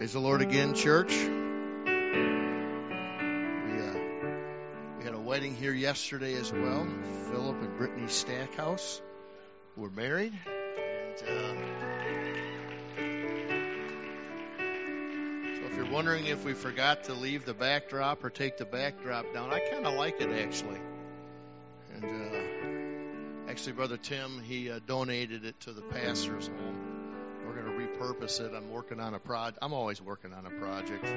Praise the Lord again, church. We had a wedding here yesterday as well. Philip and Brittany Stackhouse were married. And so if you're wondering if we forgot to leave the backdrop or take the backdrop down, I kind of like it actually. And actually, Brother Tim, he donated it to the pastor's home. We're going to repurpose it. I'm working on a project. I'm always working on a project.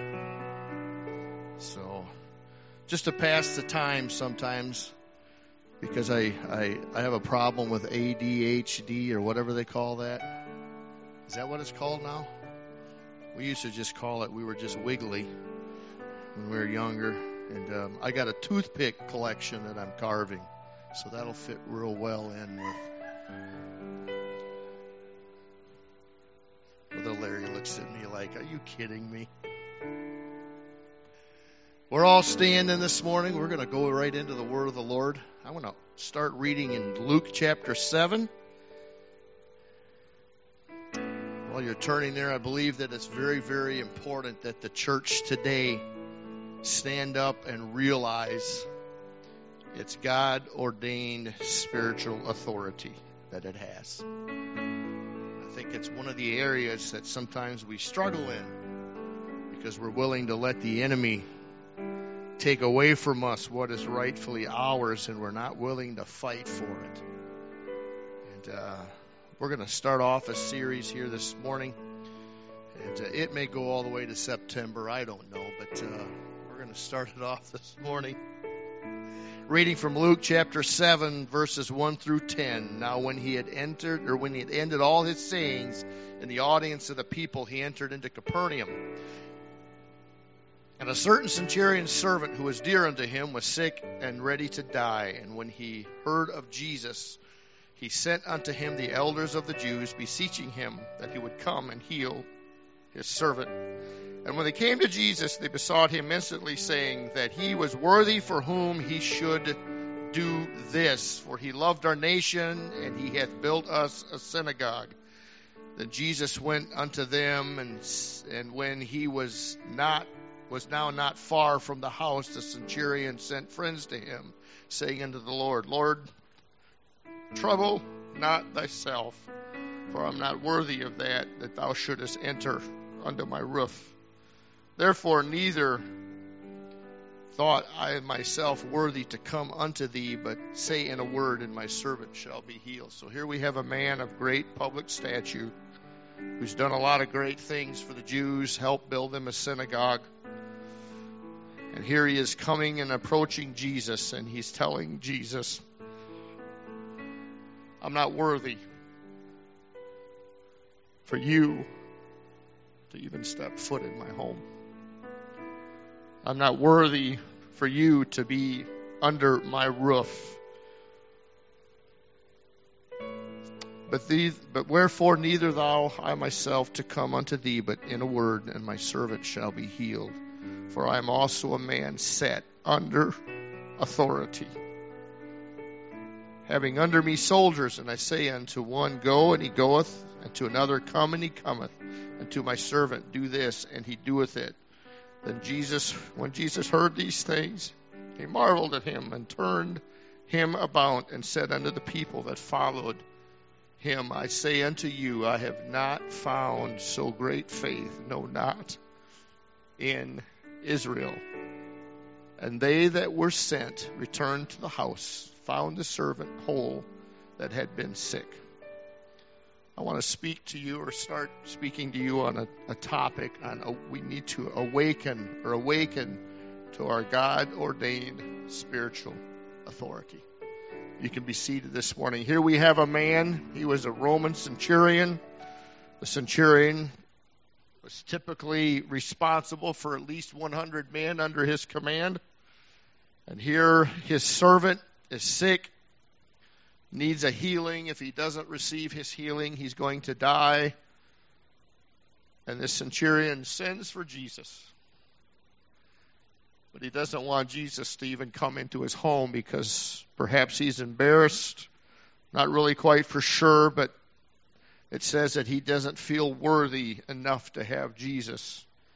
So just to pass the time sometimes, because I have a problem with ADHD or whatever they call that. Is that what it's called now? We used to just call it, we were just wiggly when we were younger. And I got a toothpick collection that I'm carving. So that'll fit real well in with... Brother Larry looks at me like, are you kidding me? We're all standing this morning. We're going to go right into the Word of the Lord. I want to start reading in Luke chapter 7. While you're turning there, I believe that it's very, very important that the church today stand up and realize it's God-ordained spiritual authority that it has. I think it's one of the areas that sometimes we struggle in because we're willing to let the enemy take away from us what is rightfully ours, and we're not willing to fight for it. And we're going to start off a series here this morning, and it may go all the way to September. I don't know, but we're going to start it off this morning. Reading from Luke chapter 7, verses 1 through 10. Now when he had ended all his sayings in the audience of the people, he entered into Capernaum. And a certain centurion's servant who was dear unto him was sick and ready to die. And when he heard of Jesus, he sent unto him the elders of the Jews, beseeching him that he would come and heal his servant. And when they came to Jesus, they besought him instantly, saying that he was worthy for whom he should do this. For he loved our nation, and he hath built us a synagogue. Then Jesus went unto them, and when he was now not far from the house, the centurion sent friends to him, saying unto the Lord, Lord, trouble not thyself, for I am not worthy of that thou shouldest enter under my roof. Therefore neither thought I myself worthy to come unto thee, but say in a word, and my servant shall be healed. So here we have a man of great public stature who's done a lot of great things for the Jews, helped build them a synagogue. And here he is coming and approaching Jesus, and he's telling Jesus, I'm not worthy for you to even step foot in my home. I'm not worthy for you to be under my roof. But wherefore neither thou I myself to come unto thee, but in a word, and my servant shall be healed. For I am also a man set under authority, having under me soldiers, and I say unto one, Go, and he goeth, and to another, Come, and he cometh, and to my servant, Do this, and he doeth it. Then when Jesus heard these things, he marveled at him, and turned him about, and said unto the people that followed him, I say unto you, I have not found so great faith, no, not in Israel. And they that were sent returned to the house, found the servant whole that had been sick. I want to speak to you, or start speaking to you on a topic on we need to awaken to our God-ordained spiritual authority. You can be seated this morning. Here we have a man. He was a Roman centurion. The centurion was typically responsible for at least 100 men under his command. And here his servant is sick, needs a healing. If he doesn't receive his healing, he's going to die. And this centurion sends for Jesus. But he doesn't want Jesus to even come into his home because perhaps he's embarrassed, not really quite for sure, but it says that he doesn't feel worthy enough to have Jesus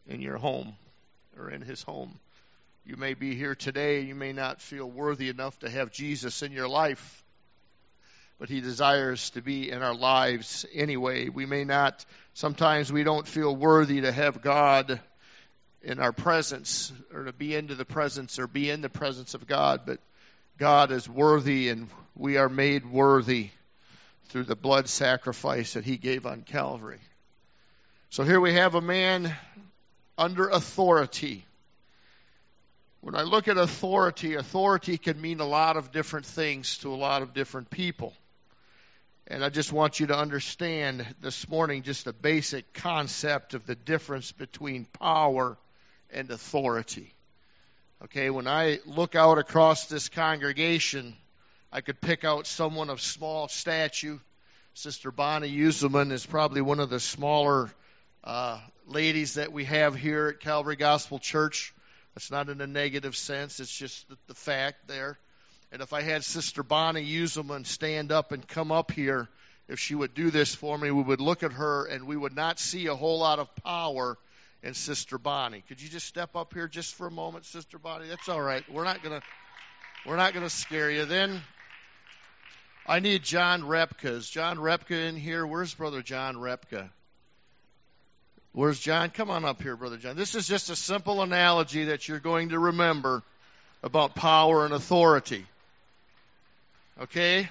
in your home or in his home. You may be here today, you may not feel worthy enough to have Jesus in your life, but he desires to be in our lives anyway. Sometimes we don't feel worthy to have God in our presence, or to be into the presence, or be in the presence of God, but God is worthy, and we are made worthy through the blood sacrifice that he gave on Calvary. So here we have a man under authority. When I look at authority can mean a lot of different things to a lot of different people. And I just want you to understand this morning just a basic concept of the difference between power and authority. Okay, when I look out across this congregation, I could pick out someone of small stature. Sister Bonnie Uselman is probably one of the smaller ladies that we have here at Calvary Gospel Church. That's not in a negative sense. It's just the fact there. And if I had Sister Bonnie Uselman stand up and come up here, if she would do this for me, we would look at her and we would not see a whole lot of power in Sister Bonnie. Could you just step up here just for a moment, Sister Bonnie? That's all right. We're not gonna scare you. Then I need John Repka. Is John Repka in here? Where's Brother John Repka? Where's John? Come on up here, Brother John. This is just a simple analogy that you're going to remember about power and authority. Okay?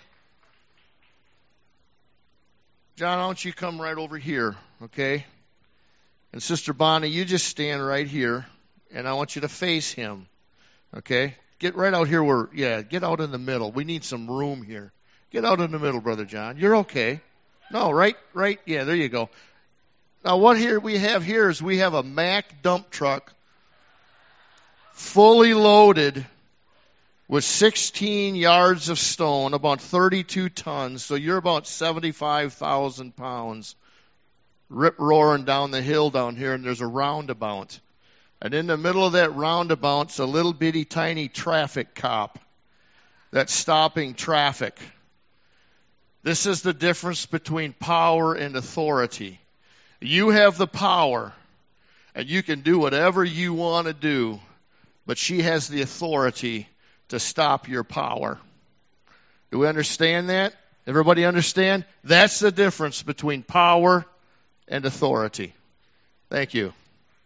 John, why don't you come right over here, okay? And Sister Bonnie, you just stand right here, and I want you to face him, okay? Get right out here get out in the middle. We need some room here. Get out in the middle, Brother John. You're okay. No, right, yeah, there you go. Now, what we have here is we have a Mack dump truck fully loaded with 16 yards of stone, about 32 tons, so you're about 75,000 pounds, rip-roaring down the hill down here, and there's a roundabout. And in the middle of that roundabout's a little bitty tiny traffic cop that's stopping traffic. This is the difference between power and authority. You have the power, and you can do whatever you want to do, but she has the authority to stop your power. Do we understand that? Everybody understand? That's the difference between power and authority. Thank you.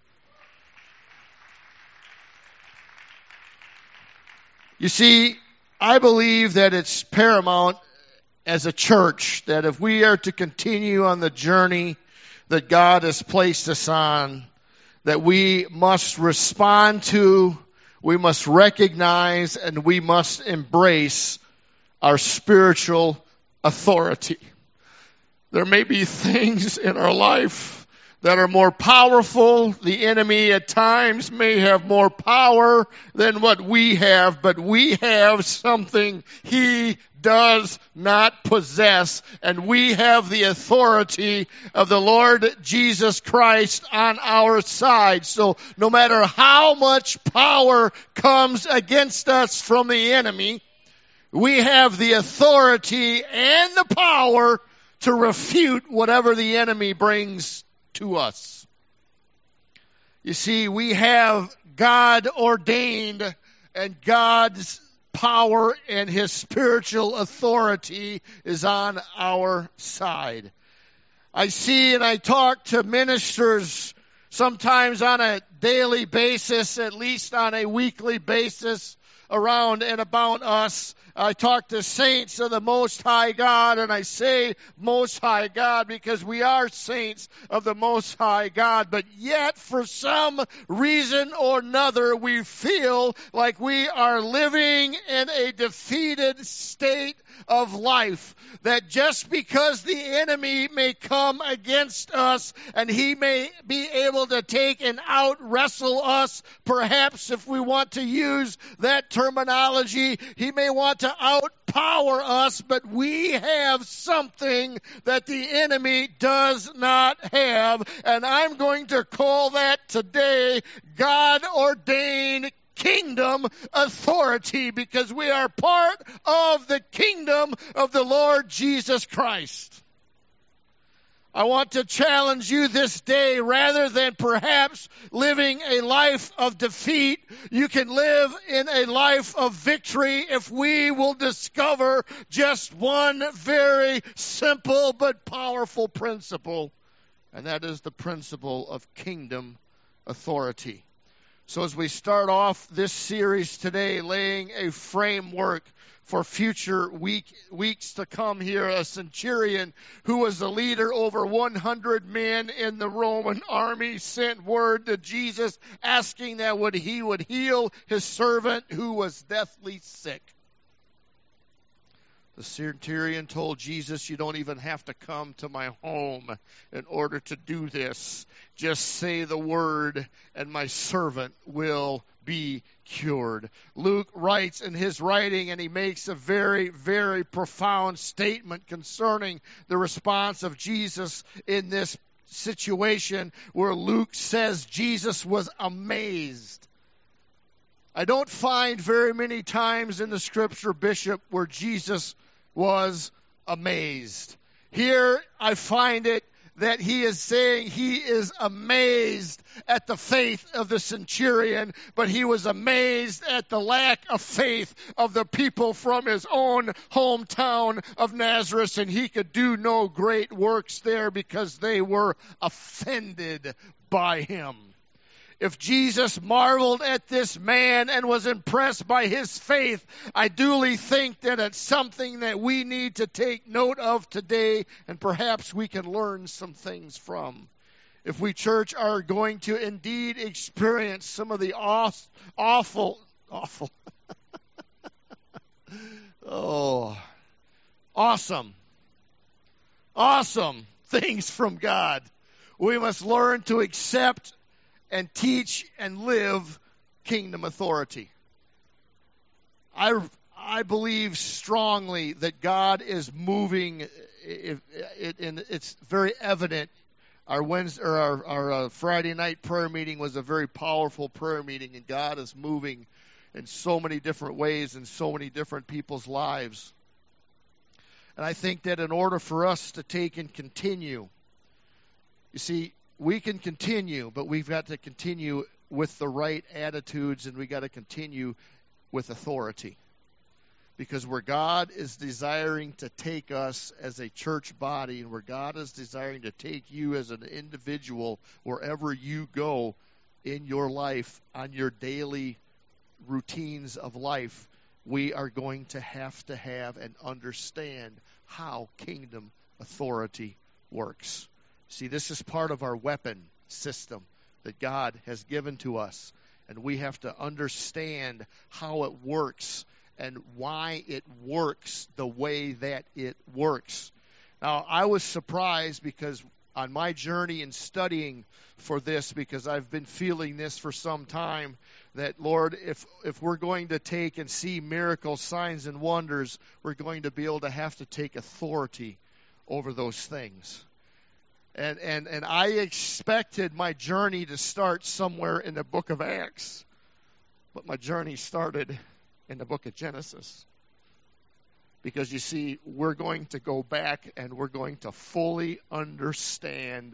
You see, I believe that it's paramount as a church that if we are to continue on the journey that God has placed us on, that we must respond to, we must recognize, and we must embrace our spiritual authority. There may be things in our life that are more powerful. The enemy at times may have more power than what we have, but we have something he does not possess, and we have the authority of the Lord Jesus Christ on our side. So no matter how much power comes against us from the enemy, we have the authority and the power to refute whatever the enemy brings to us. You see, we have God ordained, and God's power and his spiritual authority is on our side. I see and I talk to ministers sometimes on a daily basis, at least on a weekly basis, around and about us. I talk to saints of the Most High God, and I say Most High God because we are saints of the Most High God, but yet for some reason or another we feel like we are living in a defeated state of life. That just because the enemy may come against us and he may be able to take and out-wrestle us, perhaps if we want to use that terminology, he may want to outpower us, but we have something that the enemy does not have, and I'm going to call that today God-ordained kingdom authority, because we are part of the kingdom of the Lord Jesus Christ. I want to challenge you this day, rather than perhaps living a life of defeat, you can live in a life of victory if we will discover just one very simple but powerful principle, and that is the principle of kingdom authority. So as we start off this series today, laying a framework for future weeks to come here, a centurion who was the leader over 100 men in the Roman army sent word to Jesus asking that he would heal his servant who was deathly sick. The centurion told Jesus, you don't even have to come to my home in order to do this. Just say the word and my servant will be cured. Luke writes in his writing, and he makes a very, very profound statement concerning the response of Jesus in this situation, where Luke says Jesus was amazed. I don't find very many times in the scripture, Bishop, where Jesus was amazed. Here I find it that he is saying he is amazed at the faith of the centurion, but he was amazed at the lack of faith of the people from his own hometown of Nazareth, and he could do no great works there because they were offended by him. If Jesus marveled at this man and was impressed by his faith, I duly think that it's something that we need to take note of today, and perhaps we can learn some things from. If we, church, are going to indeed experience some of the awful awesome things from God, we must learn to accept and teach and live kingdom authority. I believe strongly that God is moving, and it's very evident. Our Friday night prayer meeting was a very powerful prayer meeting, and God is moving in so many different ways in so many different people's lives. And I think that in order for us to take and continue, you see, we can continue, but we've got to continue with the right attitudes, and we got to continue with authority. Because where God is desiring to take us as a church body, and where God is desiring to take you as an individual, wherever you go in your life, on your daily routines of life, we are going to have and understand how kingdom authority works. See, this is part of our weapon system that God has given to us, and we have to understand how it works and why it works the way that it works. Now, I was surprised because on my journey in studying for this, because I've been feeling this for some time, that, Lord, if we're going to take and see miracles, signs, and wonders, we're going to be able to have to take authority over those things. And I expected my journey to start somewhere in the book of Acts, but my journey started in the book of Genesis. Because you see, we're going to go back and we're going to fully understand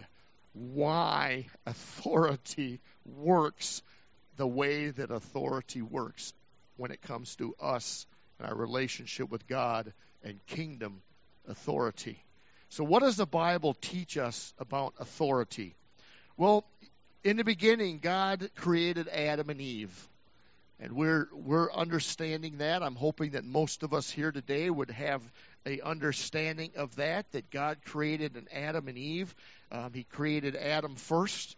why authority works the way that authority works when it comes to us and our relationship with God and kingdom authority. So what does the Bible teach us about authority? Well, in the beginning, God created Adam and Eve. And we're understanding that. I'm hoping that most of us here today would have a understanding of that God created an Adam and Eve. He created Adam first.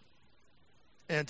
And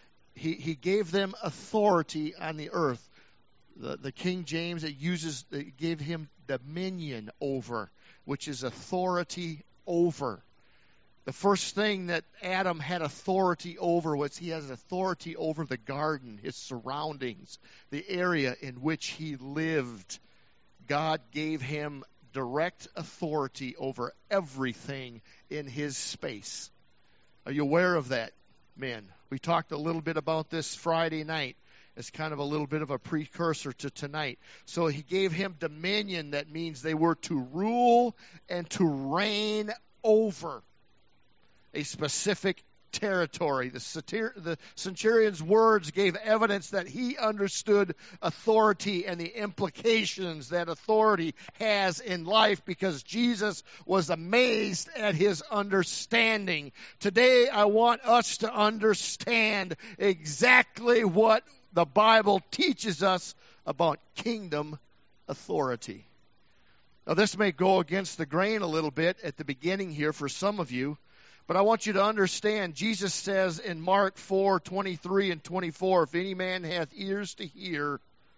he gave them authority on the earth. The King James, it gave him dominion over, which is authority over. The first thing that Adam had authority over was he has authority over the garden, his surroundings, the area in which he lived. God gave him direct authority over everything in his space. Are you aware of that, men? We talked a little bit about this Friday night. It's kind of a little bit of a precursor to tonight. So he gave him dominion. That means they were to rule and to reign over. a specific territory. The centurion's words gave evidence that he understood authority and the implications that authority has in life, because Jesus was amazed at his understanding. Today, I want us to understand exactly what the Bible teaches us about kingdom authority. Now, this may go against the grain a little bit at the beginning here for some of you, but I want you to understand, Jesus says in Mark 4:23 and 24, if any man hath ears to hear,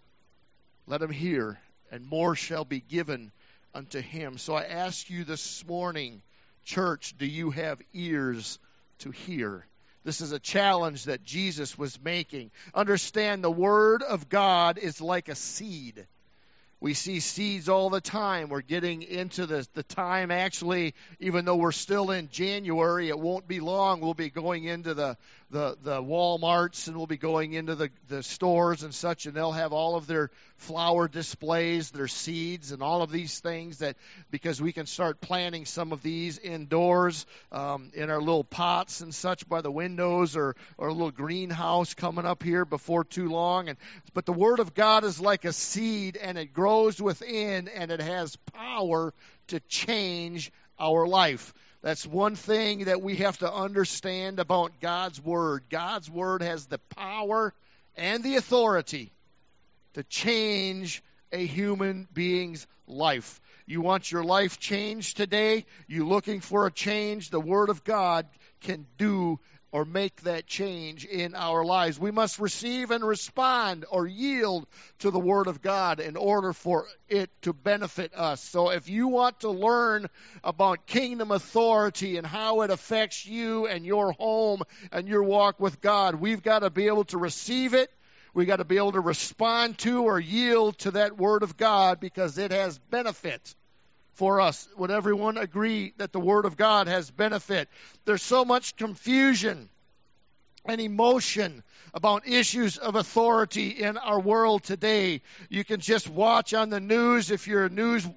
let him hear, and more shall be given unto him. So I ask you this morning, church, do you have ears to hear? This is a challenge that Jesus was making. Understand, the Word of God is like a seed. We see seeds all the time. We're getting into the time, actually, even though we're still in January, it won't be long. We'll be going into the Walmarts, and we'll be going into the stores and such, and they'll have all of their flower displays, their seeds, and all of these things, that because we can start planting some of these indoors in our little pots and such by the windows, or a little greenhouse coming up here before too long. But the Word of God is like a seed, and it grows within, and it has power to change our life. That's one thing that we have to understand about God's Word. God's Word has the power and the authority to change a human being's life. You want your life changed today? You looking for a change? The Word of God can do or make that change in our lives. We must receive and respond or yield to the Word of God in order for it to benefit us. So if you want to learn about kingdom authority and how it affects you and your home and your walk with God, we've got to be able to receive it. We've got to be able to respond to or yield to that Word of God, because it has benefit for us. Would everyone agree that the Word of God has benefit? There's so much confusion and emotion about issues of authority in our world today. You can just watch on the news. If you're a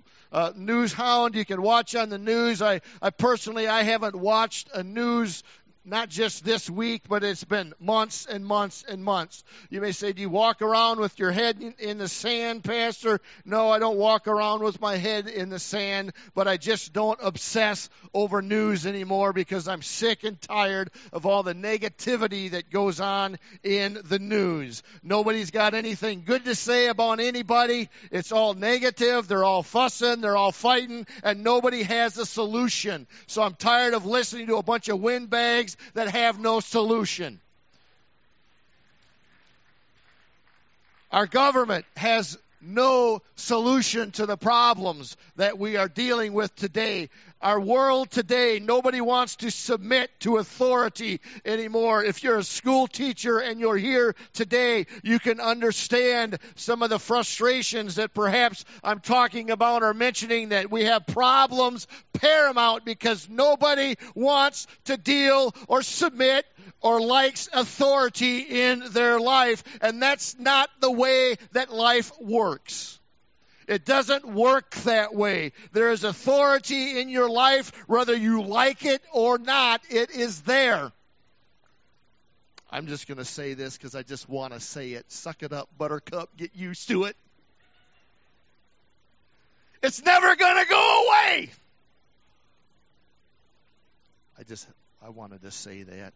news hound, you can watch on the news. I personally haven't watched a news, not just this week, but it's been months and months and months. You may say, do you walk around with your head in the sand, Pastor? No, I don't walk around with my head in the sand, but I just don't obsess over news anymore, because I'm sick and tired of all the negativity that goes on in the news. Nobody's got anything good to say about anybody. It's all negative. They're all fussing. They're all fighting, and nobody has a solution. So I'm tired of listening to a bunch of windbags that have no solution. Our government has no solution to the problems that we are dealing with today. Our world today, nobody wants to submit to authority anymore. If you're a school teacher and you're here today, you can understand some of the frustrations that perhaps I'm talking about or mentioning, that we have problems paramount because nobody wants to deal or submit or likes authority in their life. And that's not the way that life works. It doesn't work that way. There is authority in your life, whether you like it or not. It is there. I'm just going to say this because I just want to say it. Suck it up, Buttercup. Get used to it. It's never going to go away. I wanted to say that.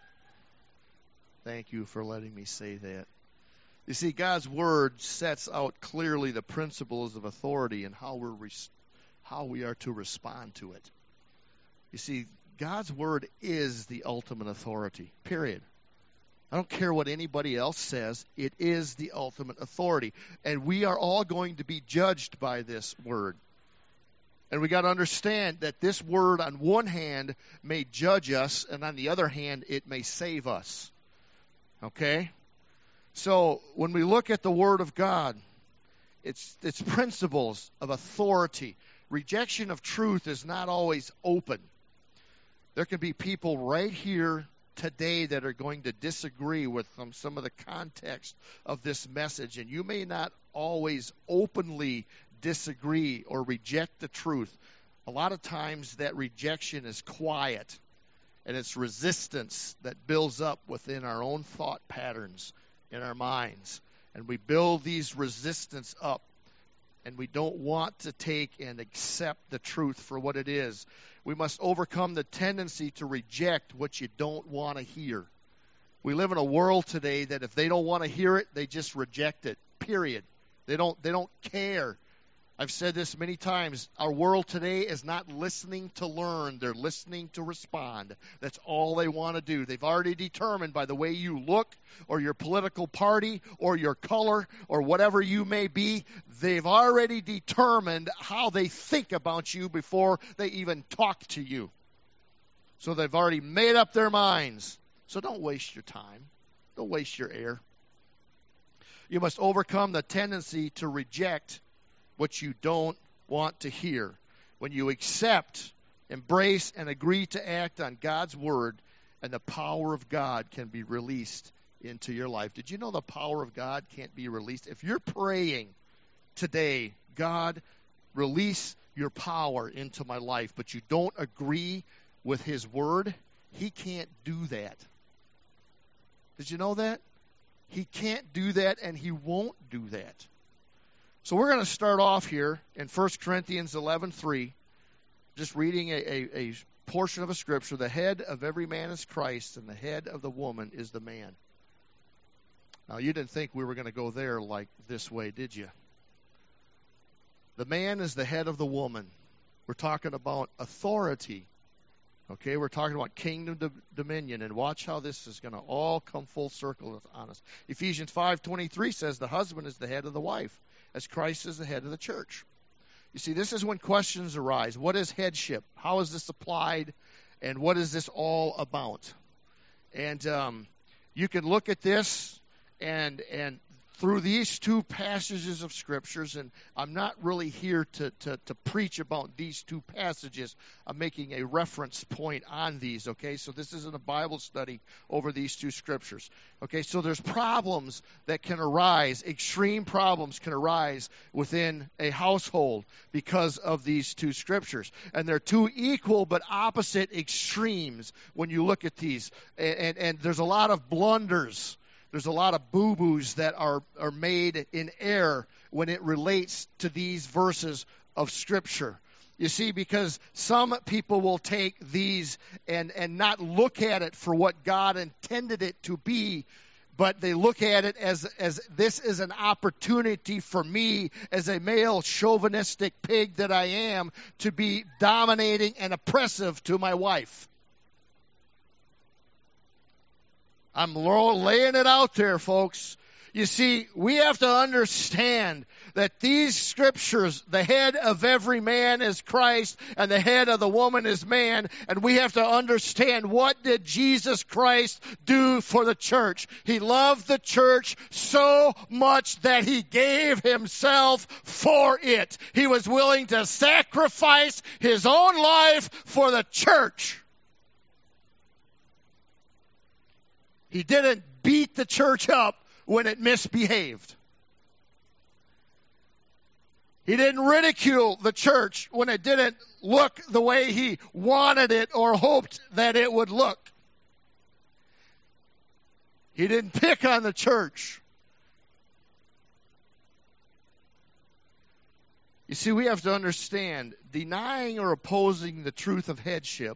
Thank you for letting me say that. You see, God's Word sets out clearly the principles of authority and how we are to respond to it. You see, God's Word is the ultimate authority, period. I don't care what anybody else says. It is the ultimate authority. And we are all going to be judged by this Word. And we got to understand that this Word, on one hand, may judge us, and on the other hand, it may save us. Okay? So when we look at the Word of God, its principles of authority, rejection of truth is not always open. There can be people right here today that are going to disagree with some of the context of this message, and you may not always openly disagree or reject the truth. A lot of times that rejection is quiet. And it's resistance that builds up within our own thought patterns in our minds. And we build these resistance up. And we don't want to take and accept the truth for what it is. We must overcome the tendency to reject what you don't want to hear. We live in a world today that if they don't want to hear it, they just reject it. Period. They don't care. I've said this many times. Our world today is not listening to learn. They're listening to respond. That's all they want to do. They've already determined by the way you look or your political party or your color or whatever you may be, they've already determined how they think about you before they even talk to you. So they've already made up their minds. So don't waste your time. Don't waste your air. You must overcome the tendency to reject what you don't want to hear. When you accept, embrace, and agree to act on God's word, and the power of God can be released into your life. Did you know the power of God can't be released? If you're praying today, God, release your power into my life, but you don't agree with his word, he can't do that. Did you know that? He can't do that, and he won't do that. So we're going to start off here in 1 Corinthians 11:3, just reading a portion of a scripture. The head of every man is Christ, and the head of the woman is the man. Now, you didn't think we were going to go there like this way, did you? The man is the head of the woman. We're talking about authority. Okay, we're talking about kingdom dominion, and watch how this is going to all come full circle on us. Ephesians 5:23 says the husband is the head of the wife, as Christ is the head of the church. You see, this is when questions arise. What is headship? How is this applied? And what is this all about? And you can look at this and through these two passages of scriptures, and I'm not really here to preach about these two passages. I'm making a reference point on these, okay? So this isn't a Bible study over these two scriptures. Okay, so there's problems that can arise, extreme problems can arise within a household because of these two scriptures. And they're two equal but opposite extremes when you look at these. And there's a lot of blunders. There's a lot of boo-boos that are made in error when it relates to these verses of Scripture. You see, because some people will take these and not look at it for what God intended it to be, but they look at it as this is an opportunity for me as a male chauvinistic pig that I am to be dominating and oppressive to my wife. I'm laying it out there, folks. You see, we have to understand that these scriptures, the head of every man is Christ and the head of the woman is man. And we have to understand, what did Jesus Christ do for the church? He loved the church so much that he gave himself for it. He was willing to sacrifice his own life for the church. He didn't beat the church up when it misbehaved. He didn't ridicule the church when it didn't look the way he wanted it or hoped that it would look. He didn't pick on the church. You see, we have to understand, denying or opposing the truth of headship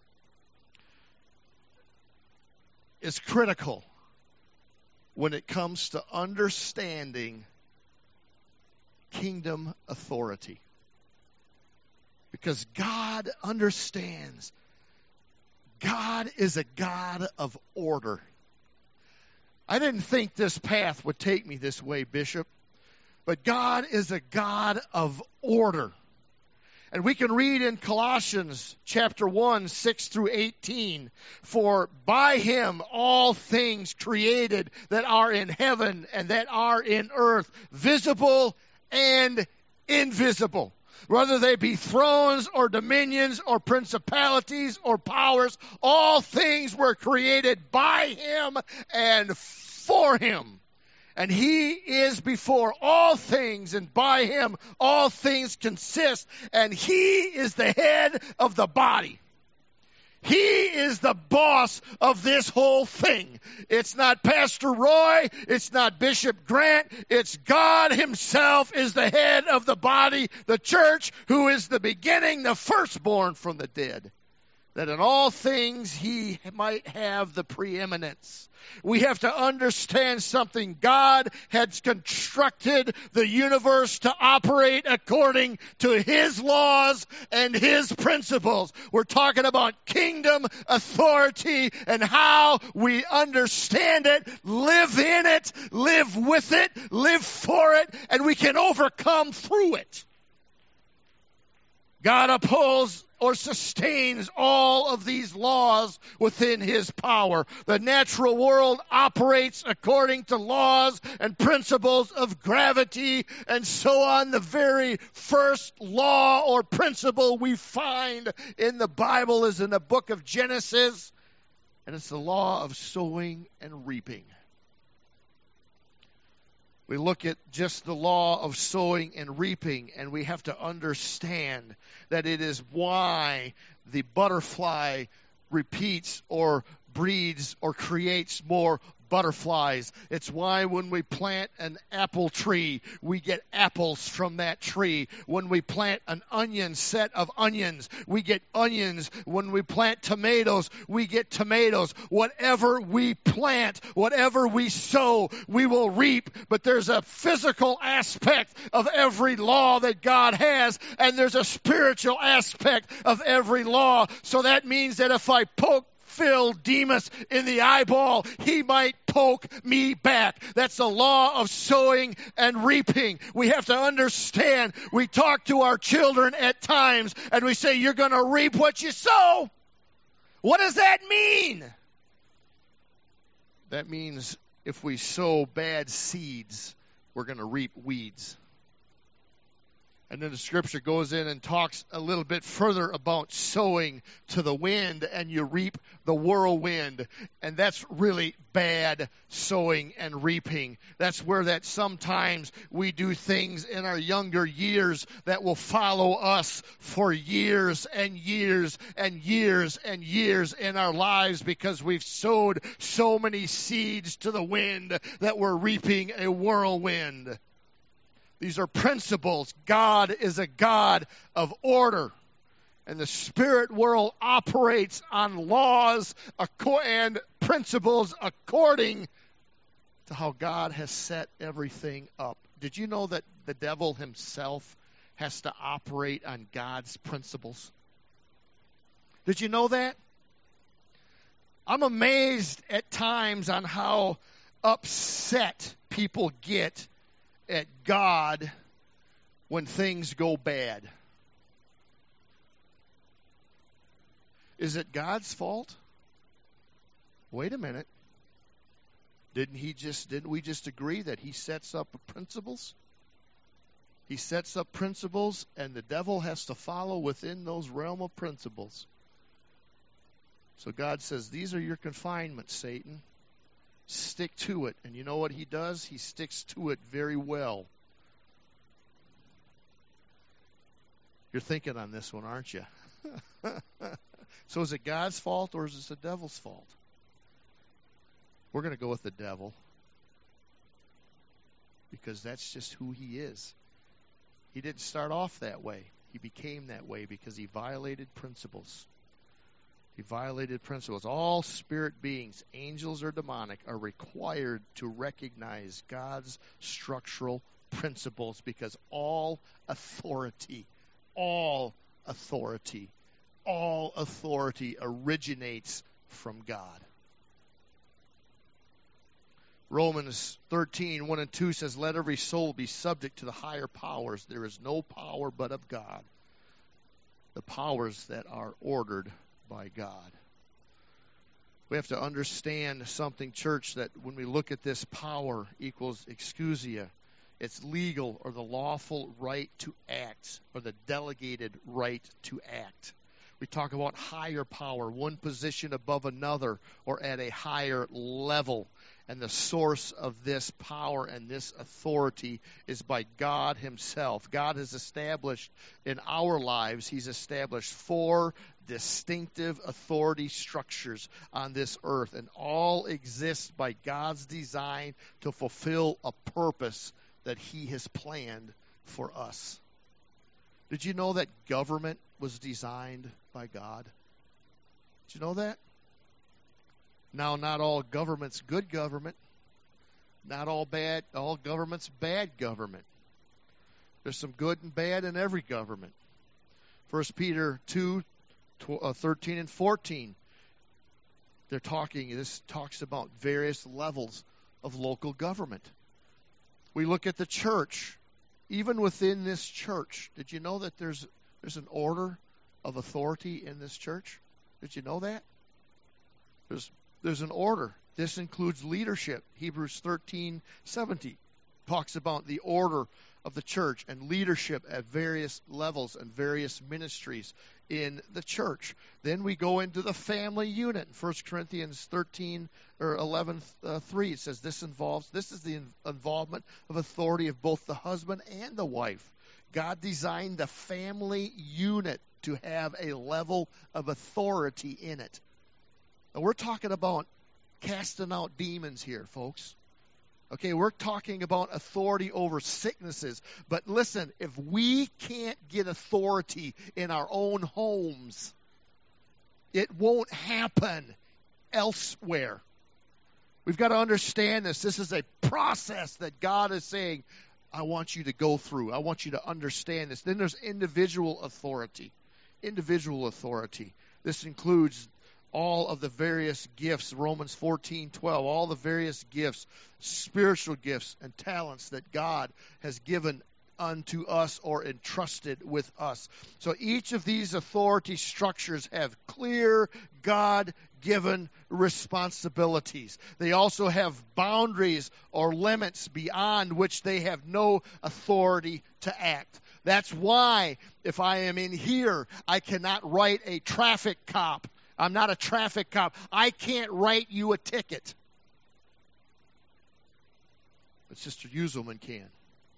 is critical when it comes to understanding kingdom authority. Because God understands. God is a God of order. I didn't think this path would take me this way, Bishop, but God is a God of order. And we can read in Colossians chapter 1, 6 through 18, for by him all things created that are in heaven and that are in earth, visible and invisible, whether they be thrones or dominions or principalities or powers, all things were created by him and for him. And he is before all things, and by him all things consist, and he is the head of the body. He is the boss of this whole thing. It's not Pastor Roy. It's not Bishop Grant. It's God himself is the head of the body, the church, who is the beginning, the firstborn from the dead, that in all things he might have the preeminence. We have to understand something. God has constructed the universe to operate according to his laws and his principles. We're talking about kingdom authority and how we understand it, live in it, live with it, live for it, and we can overcome through it. God upholds or sustains all of these laws within his power. The natural world operates according to laws and principles of gravity and so on. The very first law or principle we find in the Bible is in the book of Genesis, and it's the law of sowing and reaping. We look at just the law of sowing and reaping, and we have to understand that it is why the butterfly repeats or breeds or creates more butterflies. It's why when we plant an apple tree, we get apples from that tree. When we plant an onion set of onions, we get onions. When we plant tomatoes, we get tomatoes. Whatever we plant, whatever we sow, we will reap. But there's a physical aspect of every law that God has, and there's a spiritual aspect of every law. So that means that if I poke Phil Demas in the eyeball, he might poke me back. That's the law of sowing and reaping. We have to understand. We talk to our children at times and we say, you're going to reap what you sow. What does that mean? That means if we sow bad seeds, we're going to reap weeds. And then the scripture goes in and talks a little bit further about sowing to the wind, and you reap the whirlwind. And that's really bad sowing and reaping. That's where that sometimes we do things in our younger years that will follow us for years and years and years and years in our lives because we've sowed so many seeds to the wind that we're reaping a whirlwind. These are principles. God is a God of order. And the spirit world operates on laws and principles according to how God has set everything up. Did you know that the devil himself has to operate on God's principles? Did you know that? I'm amazed at times on how upset people get at God when things go bad. Is it God's fault? Wait a minute. Didn't we just agree that he sets up principles? He sets up principles and the devil has to follow within those realm of principles. So God says, these are your confinements, Satan. Stick to it. And you know what he does? He sticks to it very well. You're thinking on this one, aren't you? So is it God's fault or is it the devil's fault? We're going to go with the devil because that's just who he is. He didn't start off that way. He became that way because he violated principles. He violated principles. All spirit beings, angels or demonic, are required to recognize God's structural principles because all authority originates from God. Romans 13, 1 and 2 says, let every soul be subject to the higher powers. There is no power but of God. The powers that are ordered by God. We have to understand something, church, that when we look at this power equals exousia, it's legal or the lawful right to act or the delegated right to act. We talk about higher power, one position above another or at a higher level. And the source of this power and this authority is by God himself. God has established in our lives, he's established 4 distinctive authority structures on this earth. And all exist by God's design to fulfill a purpose that he has planned for us. Did you know that government was designed by God? Did you know that? Now, not all government's good government. Not all government's bad government. There's some good and bad in every government. 1 Peter 2, 13 and 14. This talks about various levels of local government. We look at the church. Even within this church, did you know that there's an order of authority in this church? Did you know that? There's an order. This includes leadership. Hebrews 13:70 talks about the order of the church and leadership at various levels and various ministries in the church. Then we go into the family unit. In 1 Corinthians 11:3 it says this is the involvement of authority of both the husband and the wife. God designed the family unit to have a level of authority in it. And we're talking about casting out demons here, folks. Okay, we're talking about authority over sicknesses. But listen, if we can't get authority in our own homes, it won't happen elsewhere. We've got to understand this. This is a process that God is saying, I want you to go through. I want you to understand this. Then there's individual authority. Individual authority. This includes all of the various gifts, Romans 14:12, all the various gifts, spiritual gifts and talents that God has given unto us or entrusted with us. So each of these authority structures have clear God-given responsibilities. They also have boundaries or limits beyond which they have no authority to act. That's why if I am in here, I cannot write a traffic cop. I'm not a traffic cop. I can't write you a ticket. But Sister Uselman can.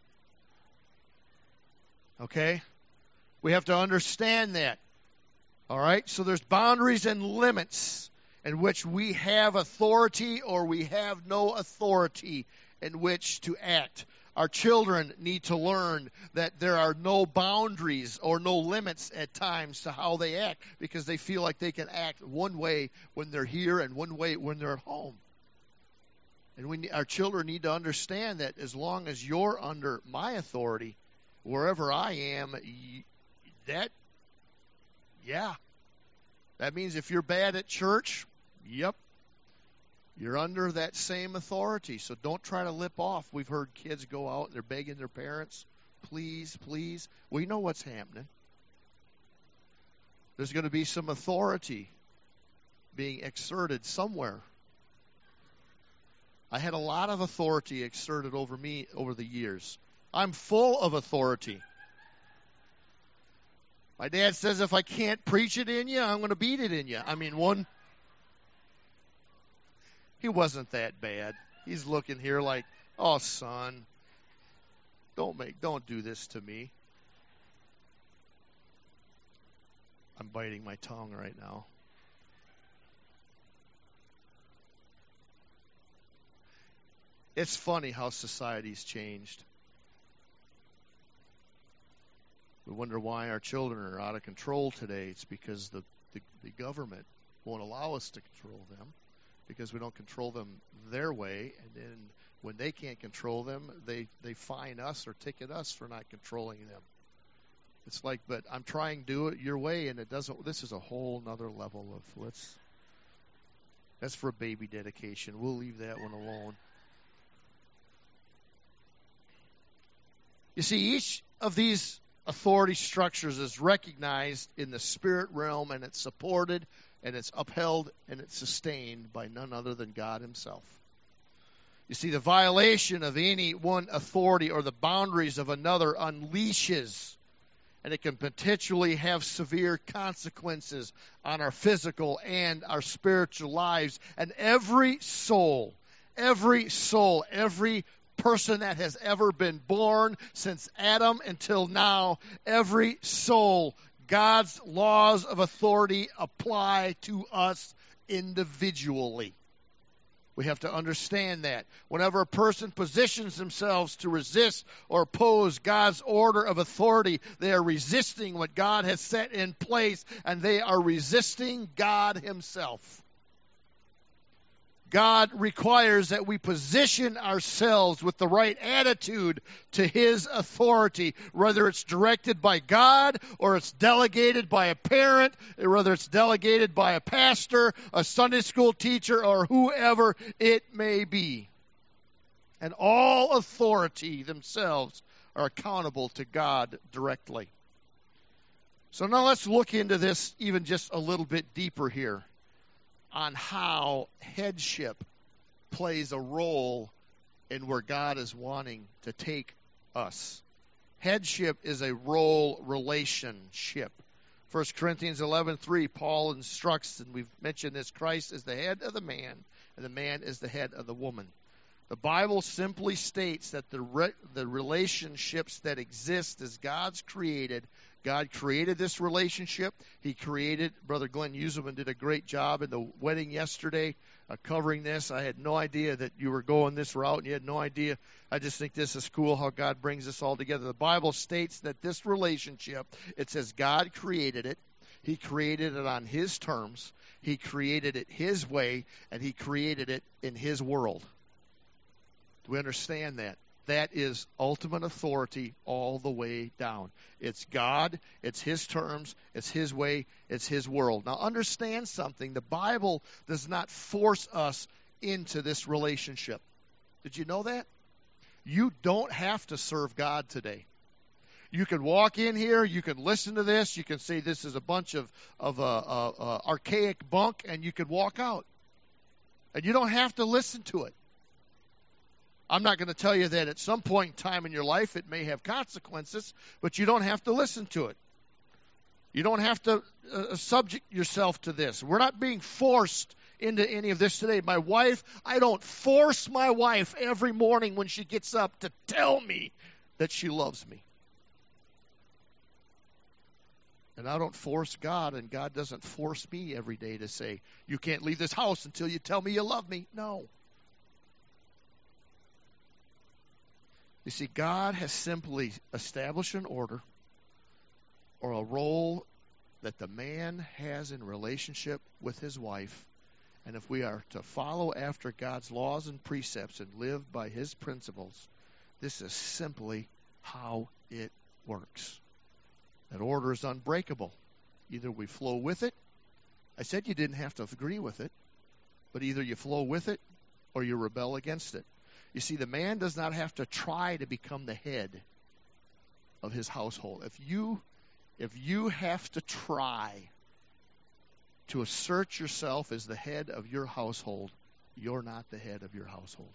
Okay? We have to understand that. All right? So there's boundaries and limits in which we have authority or we have no authority in which to act. Our children need to learn that there are no boundaries or no limits at times to how they act because they feel like they can act one way when they're here and one way when they're at home. And our children need to understand that as long as you're under my authority, wherever I am, that means if you're bad at church, you're under that same authority. So don't try to lip off. We've heard kids go out and they're begging their parents, please, please. We know what's happening. There's going to be some authority being exerted somewhere. I had a lot of authority exerted over me over the years. I'm full of authority. My dad says if I can't preach it in you, I'm going to beat it in you. He wasn't that bad. He's looking here like, oh, son, don't do this to me. I'm biting my tongue right now. It's funny how society's changed. We wonder why our children are out of control today. It's because the government won't allow us to control them because we don't control them their way. And then when they can't control them, they fine us or ticket us for not controlling them. It's like, but I'm trying to do it your way, and it doesn't. This is a whole nother level of that's for a baby dedication. We'll leave that one alone. You see, each of these authority structures is recognized in the spirit realm, and it's supported, and it's upheld, and it's sustained by none other than God himself. You see, the violation of any one authority or the boundaries of another unleashes, and it can potentially have severe consequences on our physical and our spiritual lives. And every soul Every soul, every person that has ever been born since Adam until now, every soul, God's laws of authority apply to us individually. We have to understand that. Whenever a person positions themselves to resist or oppose God's order of authority, they are resisting what God has set in place, and they are resisting God Himself. God requires that we position ourselves with the right attitude to His authority, whether it's directed by God or it's delegated by a parent, whether it's delegated by a pastor, a Sunday school teacher, or whoever it may be. And all authority themselves are accountable to God directly. So now let's look into this even just a little bit deeper here, on how headship plays a role in where God is wanting to take us. Headship is a role relationship. 1 Corinthians 11:3, Paul instructs, and we've mentioned this, Christ is the head of the man, and the man is the head of the woman. The Bible simply states that the relationships that exist as God's created. God created this relationship. He created, Brother Glenn Useman did a great job in the wedding yesterday covering this. I had no idea that you were going this route, and you had no idea. I just think this is cool how God brings this all together. The Bible states that this relationship, it says God created it. He created it on His terms. He created it His way, and He created it in His world. Do we understand that? That is ultimate authority all the way down. It's God, it's His terms, it's His way, it's His world. Now understand something. The Bible does not force us into this relationship. Did you know that? You don't have to serve God today. You can walk in here, you can listen to this, you can say this is a bunch of archaic bunk, and you can walk out. And you don't have to listen to it. I'm not going to tell you that at some point in time in your life it may have consequences, but you don't have to listen to it. You don't have to subject yourself to this. We're not being forced into any of this today. My wife, I don't force my wife every morning when she gets up to tell me that she loves me. And I don't force God, and God doesn't force me every day to say, you can't leave this house until you tell me you love me. No. You see, God has simply established an order or a role that the man has in relationship with his wife. And if we are to follow after God's laws and precepts and live by His principles, this is simply how it works. That order is unbreakable. Either we flow with it. I said you didn't have to agree with it, but either you flow with it or you rebel against it. You see, the man does not have to try to become the head of his household. If you have to try to assert yourself as the head of your household, you're not the head of your household.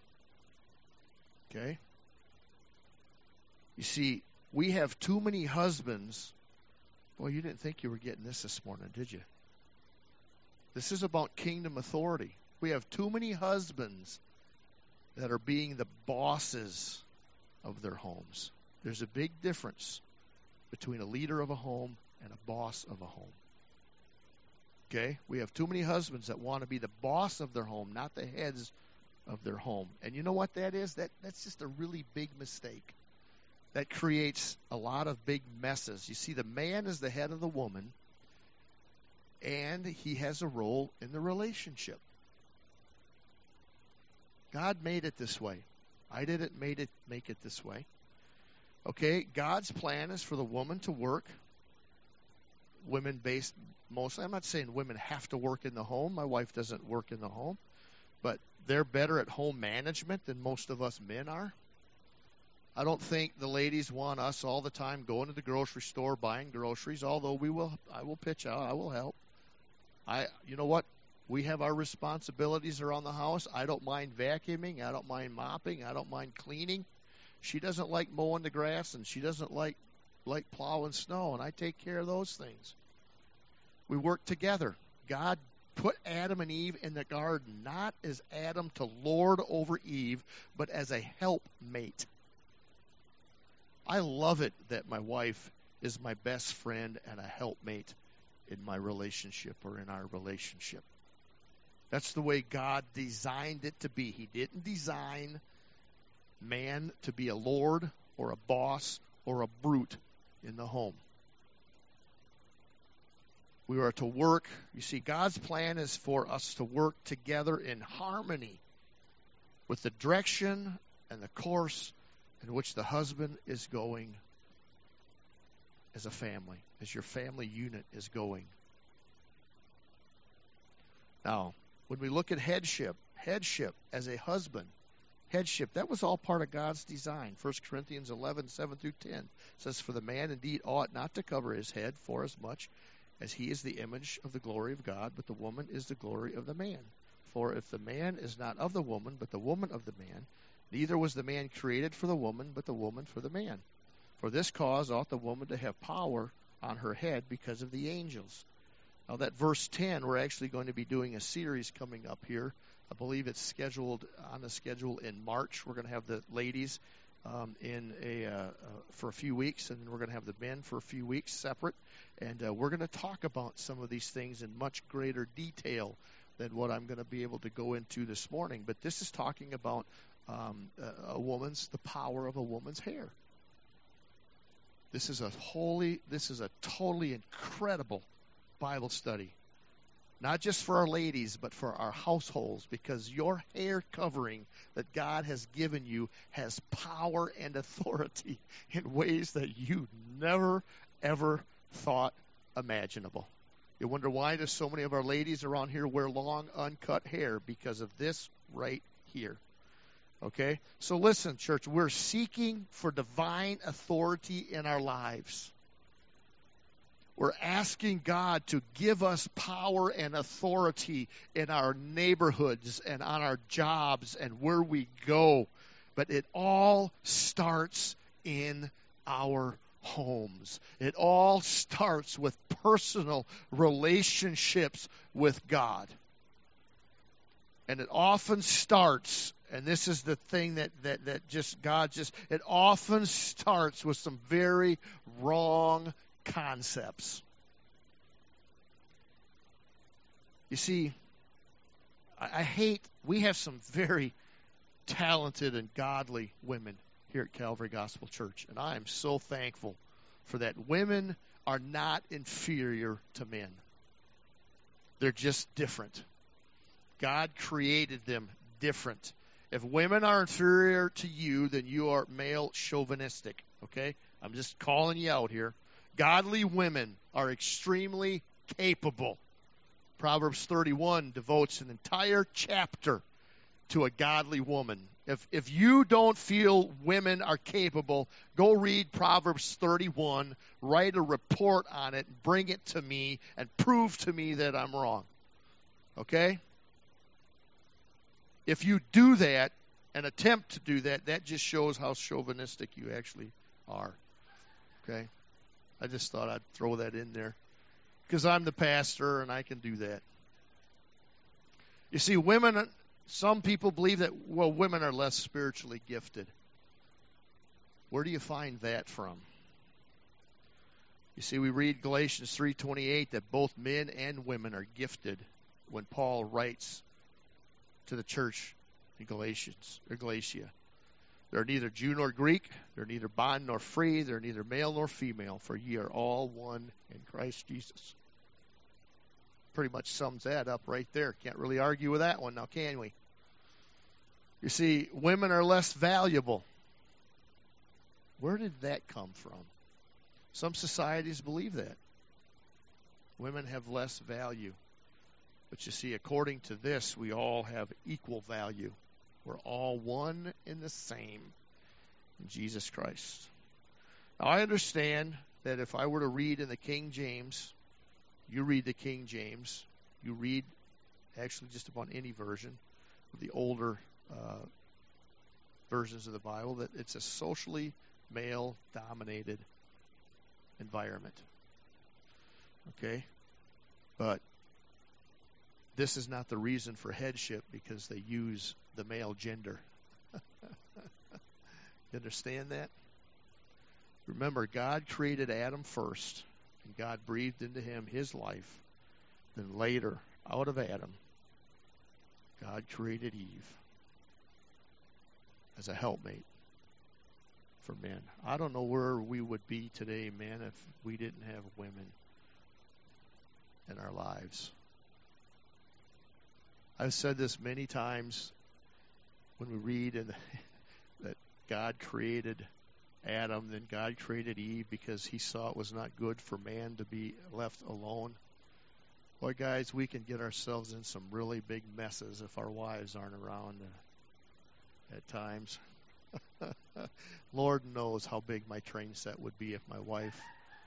Okay? You see, we have too many husbands. Well, you didn't think you were getting this morning, did you? This is about kingdom authority. We have too many husbands that are being the bosses of their homes. There's a big difference between a leader of a home and a boss of a home. Okay? We have too many husbands that want to be the boss of their home, not the heads of their home. And you know what that is? That's just a really big mistake. That creates a lot of big messes. You see, the man is the head of the woman, and he has a role in the relationship. God made it this way. I didn't make it this way. Okay, God's plan is for the woman to work. Women-based mostly. I'm not saying women have to work in the home. My wife doesn't work in the home. But they're better at home management than most of us men are. I don't think the ladies want us all the time going to the grocery store buying groceries, although I will pitch out. I will help. You know what? We have our responsibilities around the house. I don't mind vacuuming. I don't mind mopping. I don't mind cleaning. She doesn't like mowing the grass, and she doesn't like plowing snow, and I take care of those things. We work together. God put Adam and Eve in the garden, not as Adam to lord over Eve, but as a helpmate. I love it that my wife is my best friend and a helpmate in my relationship or in our relationship. That's the way God designed it to be. He didn't design man to be a lord or a boss or a brute in the home. We are to work. You see, God's plan is for us to work together in harmony with the direction and the course in which the husband is going as a family, as your family unit is going. Now, when we look at headship as a husband, headship, that was all part of God's design. 1 Corinthians 11, 7 through 10 says, "For the man indeed ought not to cover his head, for as much as he is the image of the glory of God, but the woman is the glory of the man. For if the man is not of the woman, but the woman of the man, neither was the man created for the woman, but the woman for the man. For this cause ought the woman to have power on her head because of the angels." Now that verse 10, we're actually going to be doing a series coming up here. I believe it's scheduled on the schedule in March. We're going to have the ladies for a few weeks, and then we're going to have the men for a few weeks separate. And we're going to talk about some of these things in much greater detail than what I'm going to be able to go into this morning. But this is talking about the power of a woman's hair. This is a totally incredible Bible study. Not just for our ladies, but for our households, because your hair covering that God has given you has power and authority in ways that you never, ever thought imaginable. You wonder why do so many of our ladies around here wear long, uncut hair? Because of this right here. Okay? So listen, church, we're seeking for divine authority in our lives. We're asking God to give us power and authority in our neighborhoods and on our jobs and where we go. But it all starts in our homes. It all starts with personal relationships with God. And it often starts, and this is the thing that it often starts with some very wrong concepts. You see, we have some very talented and godly women here at Calvary Gospel Church, and I am so thankful for that. Women are not inferior to men. They're just different. God created them different. If women are inferior to you, then you are male chauvinistic, okay? I'm just calling you out here. Godly women are extremely capable. Proverbs 31 devotes an entire chapter to a godly woman. If you don't feel women are capable, go read Proverbs 31, write a report on it, bring it to me, and prove to me that I'm wrong. Okay? If you do that and attempt to do that, that just shows how chauvinistic you actually are. Okay? I just thought I'd throw that in there because I'm the pastor and I can do that. You see, some people believe that, women are less spiritually gifted. Where do you find that from? You see, we read Galatians 3:28 that both men and women are gifted when Paul writes to the church in Galatia. They're neither Jew nor Greek. They're neither bond nor free. They're neither male nor female, for ye are all one in Christ Jesus. Pretty much sums that up right there. Can't really argue with that one now, can we? You see, women are less valuable. Where did that come from? Some societies believe that. Women have less value. But you see, according to this, we all have equal value. We're all one in the same in Jesus Christ. Now, I understand that if I were to read in the King James, you read the King James, you read actually just about any version of the older versions of the Bible, that it's a socially male-dominated environment. Okay? But this is not the reason for headship because they use the male gender. You understand that? Remember, God created Adam first, and God breathed into him his life. Then later, out of Adam, God created Eve as a helpmate for men. I don't know where we would be today, man, if we didn't have women in our lives. I've said this many times when we read that God created Adam, then God created Eve because he saw it was not good for man to be left alone. Boy, guys, we can get ourselves in some really big messes if our wives aren't around at times. Lord knows how big my train set would be if my wife.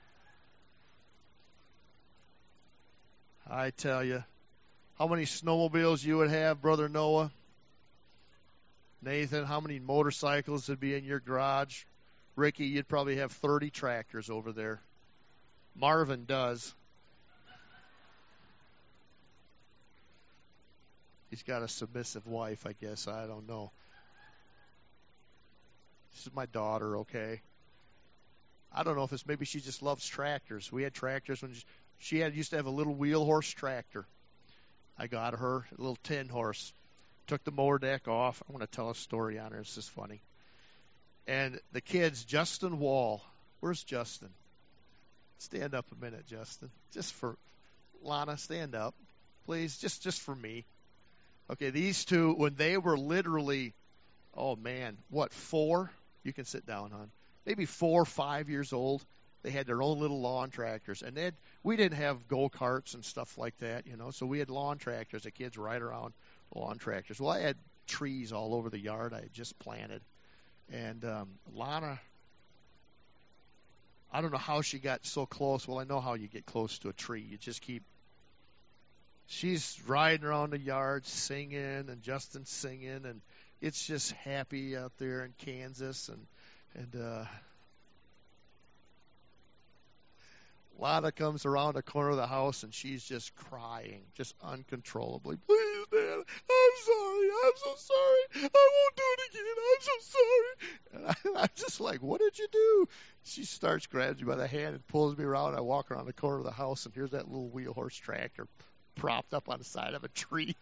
I tell you, how many snowmobiles you would have, Brother Noah? Nathan, how many motorcycles would be in your garage? Ricky, you'd probably have 30 tractors over there. Marvin does. He's got a submissive wife, I guess. I don't know. This is my daughter, okay? I don't know if it's maybe she just loves tractors. We had tractors when she used to have a little wheel horse tractor. I got her a little 10 horse. Took the mower deck off. I want to tell a story on her. It's just funny. And the kids, Justin Wall. Where's Justin? Stand up a minute, Justin. Just for Lana, stand up. Please, just for me. Okay, these two, when they were literally, 4? You can sit down, hon. Maybe 4 or 5 years old. They had their own little lawn tractors. And we didn't have go-karts and stuff like that, so we had lawn tractors. The kids ride around lawn tractors. Well, I had trees all over the yard I had just planted. And Lana, I don't know how she got so close. Well, I know how you get close to a tree. You just keep. She's riding around the yard singing, and Justin's singing, and it's just happy out there in Kansas. And Lana comes around the corner of the house, and she's just crying, just uncontrollably. Please, Dad, I'm sorry. I'm so sorry. I won't do it again. I'm so sorry. And I'm just like, what did you do? She starts, grabs me by the hand and pulls me around. I walk around the corner of the house, and here's that little wheel horse tractor propped up on the side of a tree.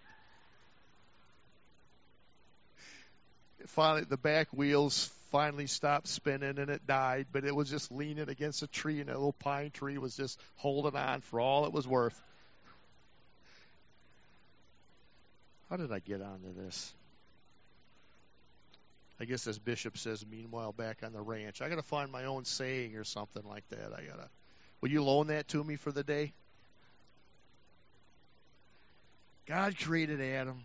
Finally, the back wheels finally stopped spinning, and it died, but it was just leaning against a tree, and that little pine tree was just holding on for all it was worth. How did I get onto this? I guess as Bishop says, meanwhile, back on the ranch. I got to find my own saying or something like that. Will you loan that to me for the day? God created Adam.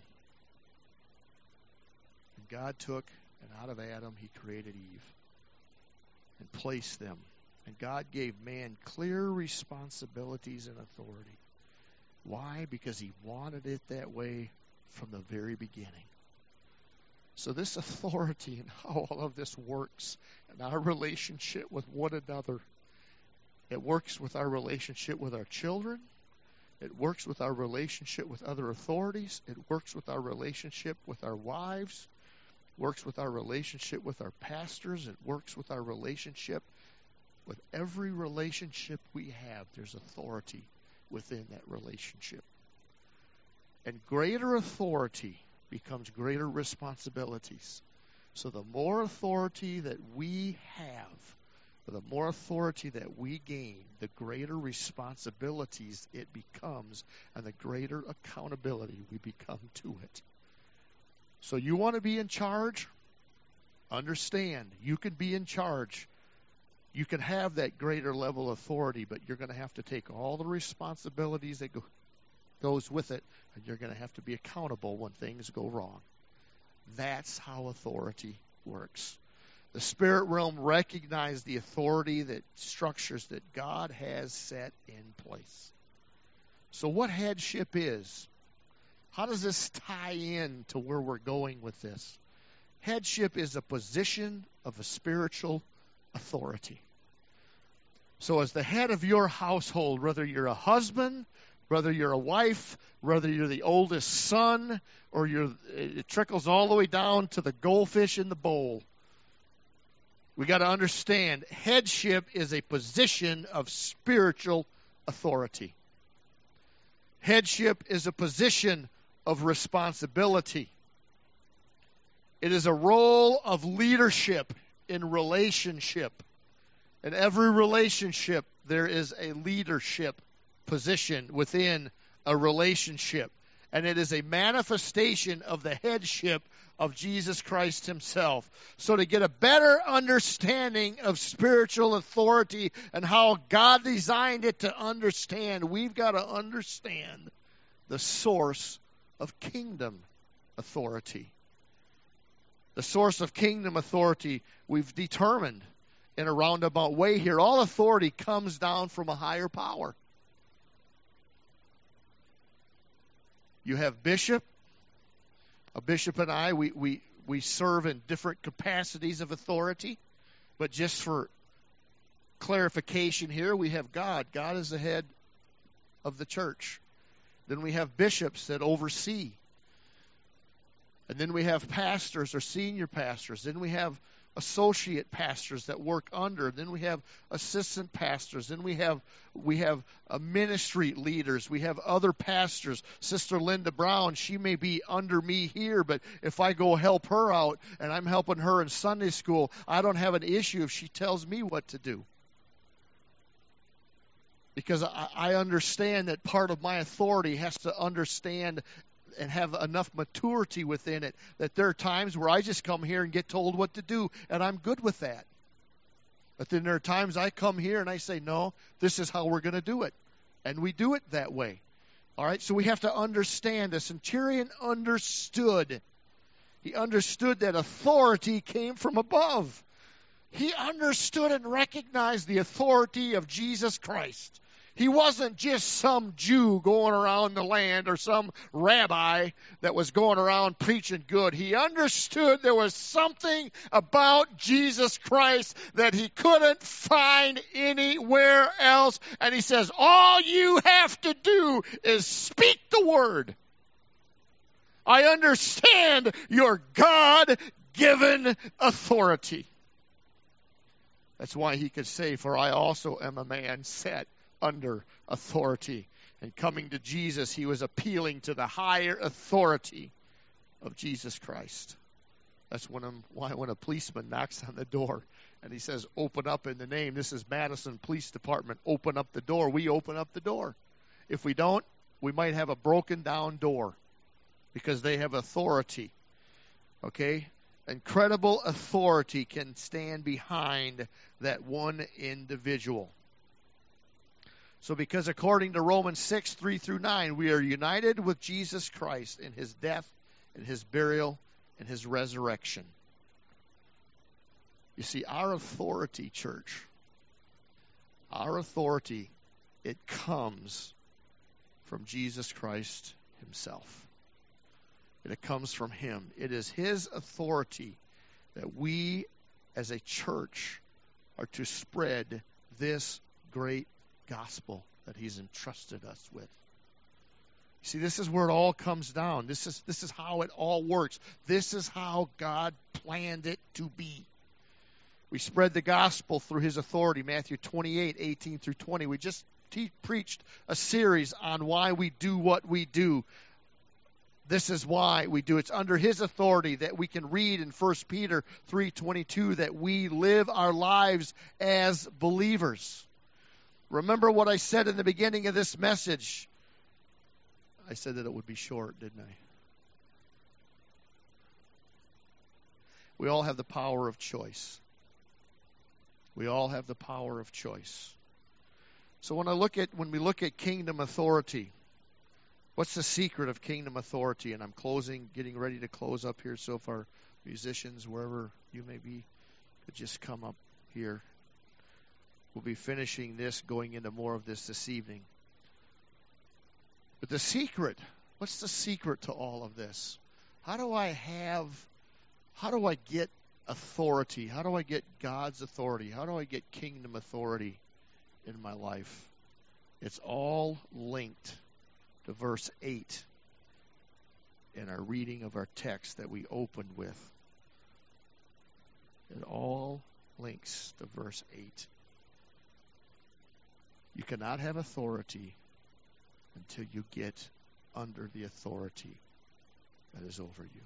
And God took, and out of Adam, he created Eve and placed them. And God gave man clear responsibilities and authority. Why? Because he wanted it that way from the very beginning. So this authority and how all of this works and our relationship with one another, it works with our relationship with our children. It works with our relationship with other authorities. It works with our relationship with our wives. It works with our relationship with our pastors. It works with our relationship with every relationship we have. There's authority within that relationship. And greater authority becomes greater responsibilities. So the more authority that we have, the more authority that we gain, the greater responsibilities it becomes and the greater accountability we become to it. So you want to be in charge? Understand, you can be in charge. You can have that greater level of authority, but you're going to have to take all the responsibilities that goes with it, and you're going to have to be accountable when things go wrong. That's how authority works. The spirit realm recognizes the authority that structures that God has set in place. So what headship is? How does this tie in to where we're going with this? Headship is a position of a spiritual authority. So as the head of your household, whether you're a husband, Whether you're a wife, whether you're the oldest son, or it trickles all the way down to the goldfish in the bowl. We got to understand, headship is a position of spiritual authority. Headship is a position of responsibility. It is a role of leadership in relationship. In every relationship, there is a leadership position within a relationship. And it is a manifestation of the headship of Jesus Christ himself. So to get a better understanding of spiritual authority and how God designed it to understand, we've got to understand the source of kingdom authority. The source of kingdom authority we've determined in a roundabout way here. All authority comes down from a higher power. You have bishop. A bishop and I, we serve in different capacities of authority. But just for clarification here, we have God. God is the head of the church. Then we have bishops that oversee. And then we have pastors or senior pastors. Then we have associate pastors that work under. Then we have assistant pastors. Then we have ministry leaders. We have other pastors. Sister Linda Brown, she may be under me here, but if I go help her out and I'm helping her in Sunday school, I don't have an issue if she tells me what to do. Because I understand that part of my authority has to understand and have enough maturity within it that there are times where I just come here and get told what to do, and I'm good with that. But then there are times I come here and I say, no, this is how we're going to do it. And we do it that way. All right, so we have to understand. The centurion understood. He understood that authority came from above. He understood and recognized the authority of Jesus Christ. He wasn't just some Jew going around the land or some rabbi that was going around preaching good. He understood there was something about Jesus Christ that he couldn't find anywhere else. And he says, all you have to do is speak the word. I understand your God-given authority. That's why he could say, for I also am a man set under authority. And coming to Jesus, he was appealing to the higher authority of Jesus Christ. That's why when a policeman knocks on the door and he says, open up in the name, this is Madison Police Department, open up the door, we open up the door. If we don't, we might have a broken down door because they have authority. Okay? Incredible authority can stand behind that one individual. So because according to Romans 6, 3 through 9, we are united with Jesus Christ in his death, in his burial, and his resurrection. You see, our authority, church, our authority, it comes from Jesus Christ himself. It comes from him. It is his authority that we as a church are to spread this great gospel that he's entrusted us with. See, this is where it all comes down. This is how it all works. This is how God planned it to be. We spread the gospel through his authority. Matthew 28, 18 through 20. We just preached a series on why we do what we do. This is why we do. It's under his authority that we can read in 1 Peter 3:22 that we live our lives as believers. Remember what I said in the beginning of this message. I said that it would be short, didn't I? We all have the power of choice. We all have the power of choice. So when we look at kingdom authority, what's the secret of kingdom authority? And I'm getting ready to close up here. So if our musicians, wherever you may be, could just come up here. We'll be finishing this, going into more of this evening. But the secret, what's the secret to all of this? How do I get authority? How do I get God's authority? How do I get kingdom authority in my life? It's all linked to verse 8 in our reading of our text that we opened with. It all links to verse 8. You cannot have authority until you get under the authority that is over you.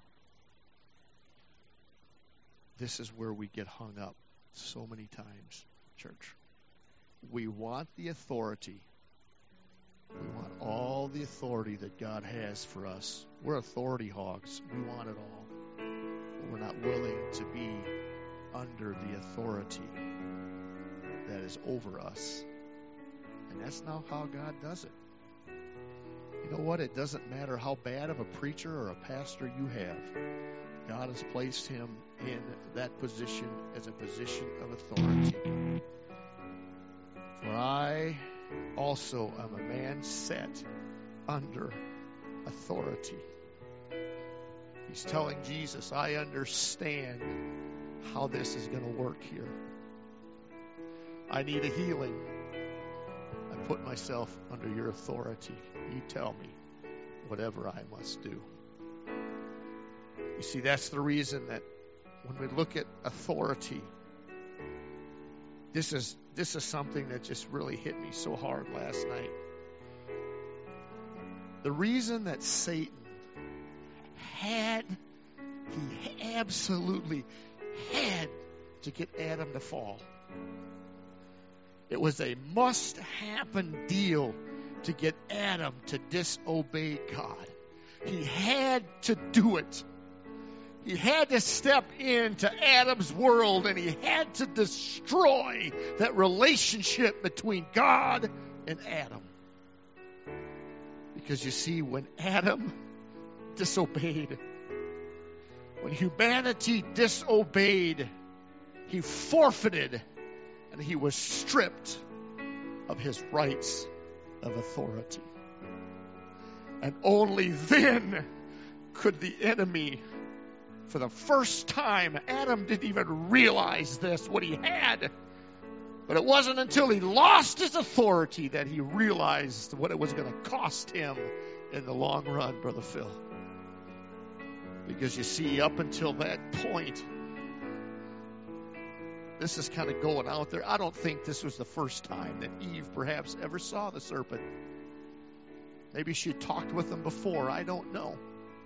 This is where we get hung up so many times, church. We want the authority. We want all the authority that God has for us. We're authority hogs. We want it all. But we're not willing to be under the authority that is over us. And that's not how God does it. You know what? It doesn't matter how bad of a preacher or a pastor you have. God has placed him in that position as a position of authority. For I also am a man set under authority. He's telling Jesus, I understand how this is going to work here. I need a healing. I put myself under your authority. You tell me whatever I must do. You see, that's the reason that when we look at authority, this is something that just really hit me so hard last night. The reason that Satan he absolutely had to get Adam to fall. It was a must-happen deal to get Adam to disobey God. He had to do it. He had to step into Adam's world, and he had to destroy that relationship between God and Adam. Because you see, when Adam disobeyed, when humanity disobeyed, he forfeited and he was stripped of his rights of authority. And only then could the enemy, for the first time, Adam didn't even realize this, what he had. But it wasn't until he lost his authority that he realized what it was going to cost him in the long run, Brother Phil. Because you see, up until that point, this is kind of going out there. I don't think this was the first time that Eve perhaps ever saw the serpent. Maybe she had talked with him before. I don't know.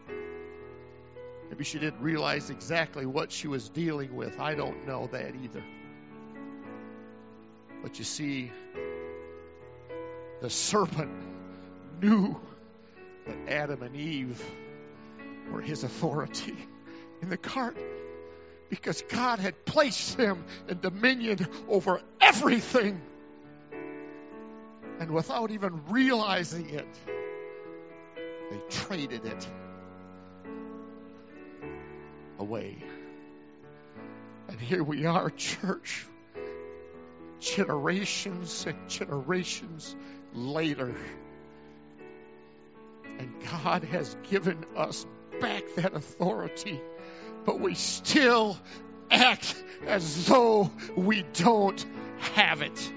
Maybe she didn't realize exactly what she was dealing with. I don't know that either. But you see, the serpent knew that Adam and Eve were his authority in the garden, because God had placed them in dominion over everything. And without even realizing it, they traded it away. And here we are, church, generations and generations later. And God has given us back that authority, but we still act as though we don't have it.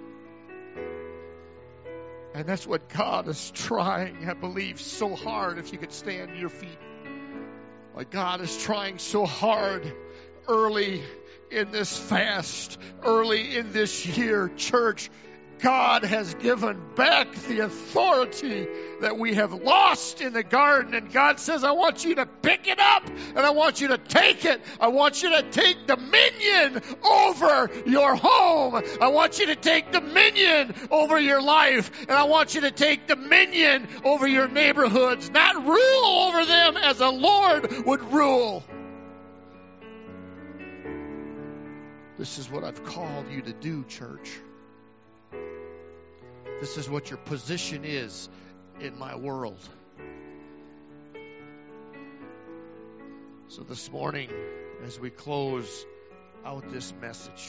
And that's what God is trying, I believe, so hard, if you could stand to your feet. Like God is trying so hard early in this fast, early in this year, church. God has given back the authority that we have lost in the garden. And God says, I want you to pick it up and I want you to take it. I want you to take dominion over your home. I want you to take dominion over your life. And I want you to take dominion over your neighborhoods. Not rule over them as a Lord would rule. This is what I've called you to do, church. This is what your position is in my world. So this morning, as we close out this message,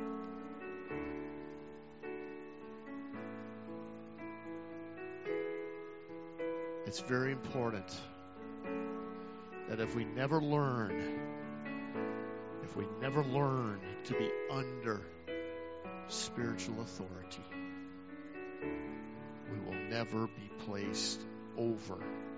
it's very important that if we never learn to be under spiritual authority, we will never be placed over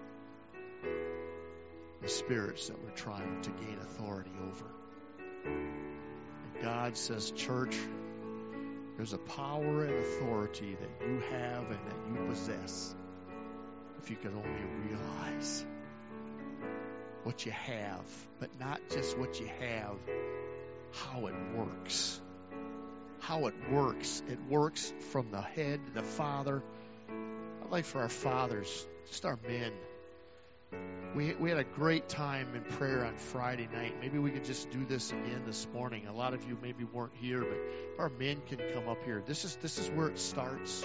the spirits that we're trying to gain authority over. And God says, church, there's a power and authority that you have and that you possess if you could only realize what you have, but not just what you have, how it works. How it works. It works from the head, the father. I'd like for our fathers, just our men. We had a great time in prayer on Friday night. Maybe we could just do this again this morning. A lot of you maybe weren't here, but if our men can come up here. This is where it starts.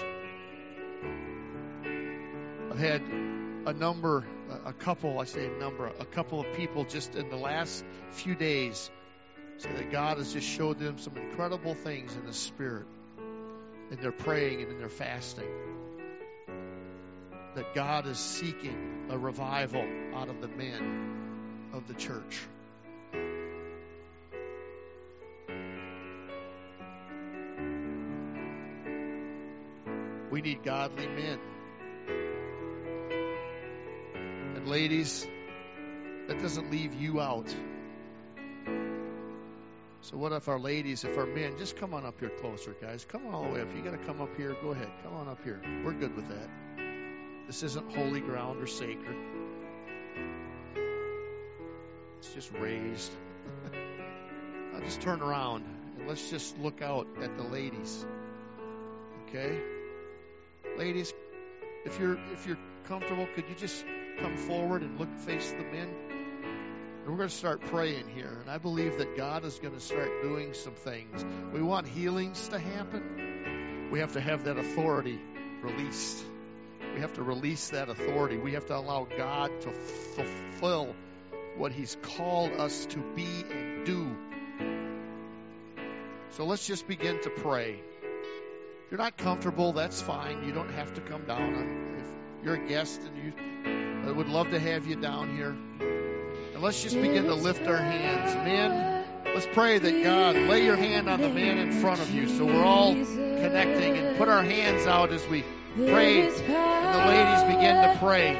I've had a couple of people just in the last few days say that God has just showed them some incredible things in the Spirit, in their praying and in their fasting. That God is seeking a revival out of the men of the church. We need godly men. And ladies, that doesn't leave you out. So what if our men, just come on up here closer, guys. Come on all the way up. You got to come up here, go ahead. Come on up here. We're good with that. This isn't holy ground or sacred. It's just raised. Now just turn around and let's just look out at the ladies. Okay? Ladies, if you're comfortable, could you just come forward and face the men? And we're going to start praying here. And I believe that God is going to start doing some things. We want healings to happen. We have to have that authority released. We have to release that authority. We have to allow God to fulfill what He's called us to be and do. So let's just begin to pray. If you're not comfortable, that's fine. You don't have to come down. If you're a guest and I would love to have you down here. And let's just begin to lift our hands. Men, let's pray that God, lay your hand on the man in front of you so we're all connecting, and put our hands out as we pray, and the ladies begin to pray.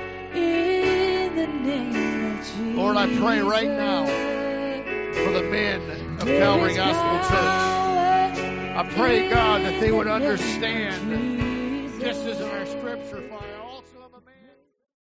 Lord, I pray right now for the men of Calvary Gospel Church. I pray, God, that they would understand, just as in our scripture, Father.